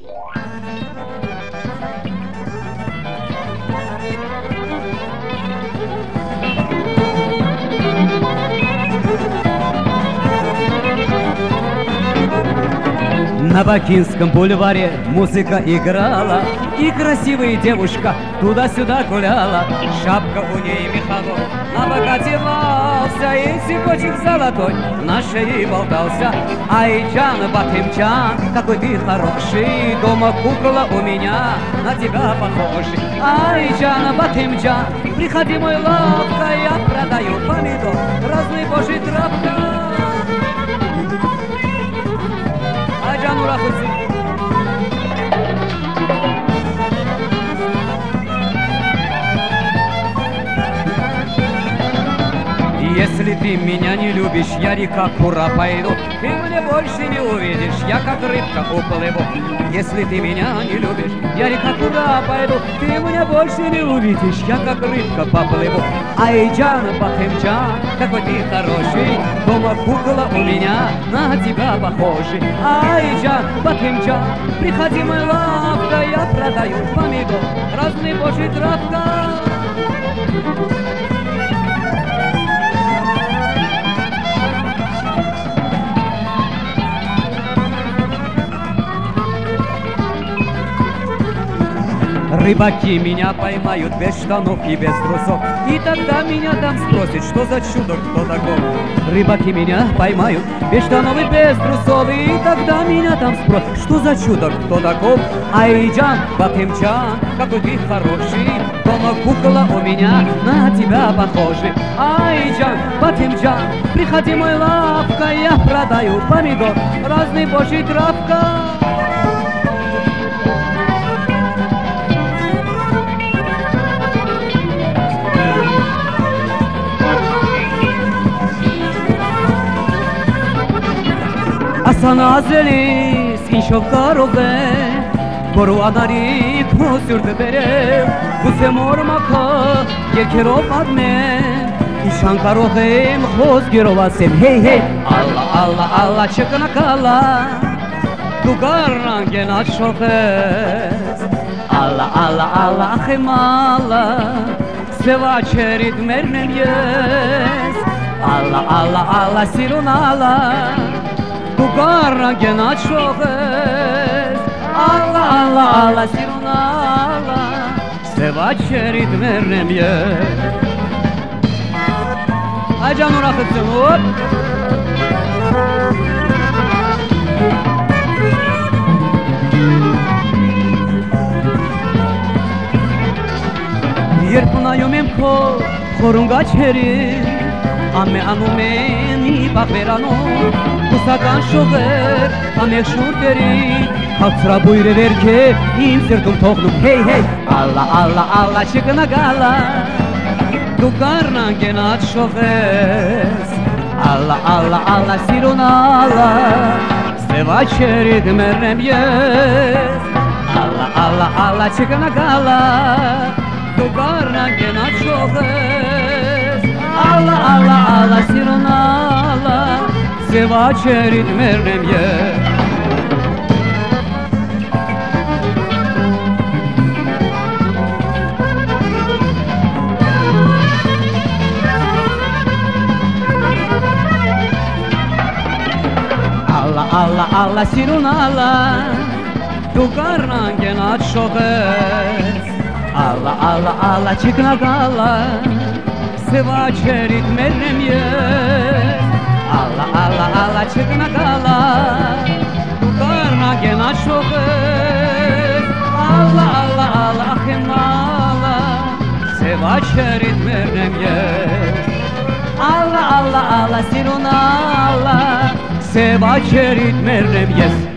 На Бакинском бульваре музыка играла, и красивая девушка туда-сюда гуляла. Шапка у ней меховой, на бока девался, и цепочек золотой на шее болтался. Ай, Джан, Батымджан, какой ты хороший, дома кукла у меня на тебя похожий. Ай, Джан, Батымджан, приходи, мой лавка, я продаю помидор, разный божий травка. Если ты меня не любишь, я река Кура пойду, ты меня больше не увидишь, я как рыбка уплыву. Если ты меня не любишь, я река Кура пойду, ты меня больше не увидишь, я как рыбка поплыву. Ай, Джан, Батымджан, какой ты хороший, дома кукла у меня на тебя похожий. Ай, Джан, Батымджан, приходи, мой лавка, я продаю помидор, разный божий травка. Рыбаки меня поймают без штанов и без трусов, и тогда меня там спросят, что за чудо, кто такой. Рыбаки меня поймают без штанов и без трусов, и тогда меня там спросят, что за чудо, кто такой. Ай, Джан, Батымджан, какой ты хороший, дома кукла у меня на тебя похожий. Ай, Джан, Батымджан, приходи, мой лавка, я продаю помидор, разный божий травка. Ասանազելի ինչ-ով կարող է, որ ու անարիք մոսյուրդը բերել, գուցե մոր մաքա երկերով ադմեն, իշան կարող եմ խոսգերով ասեմ, հեյ, հեյ, ալլա, ալլա, ալլա, չկնակալա, դու գարնան գենաց շոխես, ալլա, ալլա, ալլա, ախեմ ալլա, սևաչերիտ մերն եմ ես, ալլա, ալլա, ալլա, սիրուն ալլա, դու գարնան գենաց շոխես, ալլա, ալլա, ալլա, սիրուն ալլա, սևաչերիտ մերն եմ ես։ Այջան ուրախություն ուր։ Երբ նայում եմ քո խորունգաչերին, ամե անում եմ մի բաղվերանով, Ուսական շողեր, ամեղ շուրտերի, հաղցրաբույր է վերք է, իմ սրտում թողնում, հեյ, հեյ, ալլա, ալլա, ալլա, չգնագալա, դու գարնան գենաց շողես, ալլա, ալլա, ալլա, սիրուն ալլա, սևաչերիդ մերն եմ ես, ալլա, ալլա, ալլա, չգնագալա, դու գարնան գենաց շողես, ալլա, ալլա, ալլա, սիրուն ալլա, Սևաչերիդ մերն եմ ես։ Ալլա, ալլա, ալլա, սիրուն ալլա, դու գարնան գենաց շողես, ալլա, ալլա, ալլա, չգնագալա, Սևաչերիդ մերն եմ ես, Ալլա, ալլա, ալլա, չգնագալա, դու գարնան գենաց շողես, ալլա, ալլա, ալլա, ախեմ ալլա, սևաչերիդ մերն եմ ես, ալլա, ալլա, ալլա, սիրուն ալլա, սևաչերիդ մերն եմ ես։